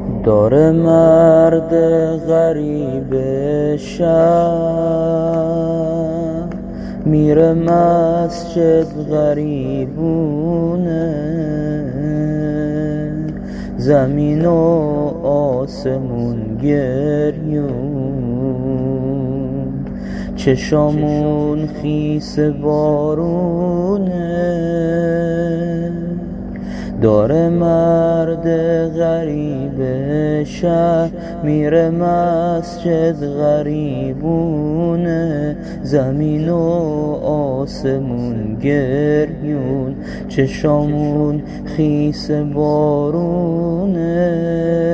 داره مرد غریب شهر، میره مسجد غریبونه، زمین و آسمون گریون، چشامون خیس بارونه. داره مرد غریب شهر، میره مسجد غریبونه، زمین و آسمون گریون، چشامون خیس بارونه.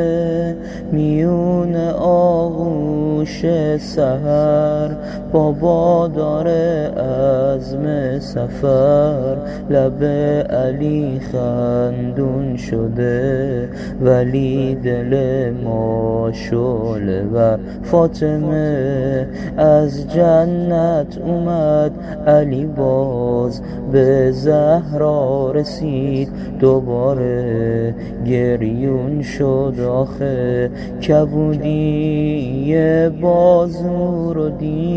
میون آغوش سحر بابا داره عزم سفر، لب علی خندون شده ولی دل ما شعله ور. فاطمه از جنت اومد، علی باز به زهرا رسید، دوباره گریون شد آخه، کبودی بازو رو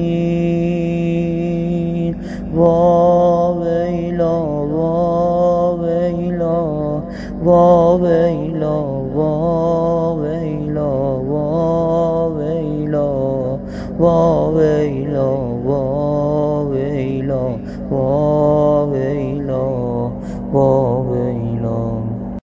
دید. وا ویلا وا ویلا وا ویلا وا ویلا وا ویلا وا ویلا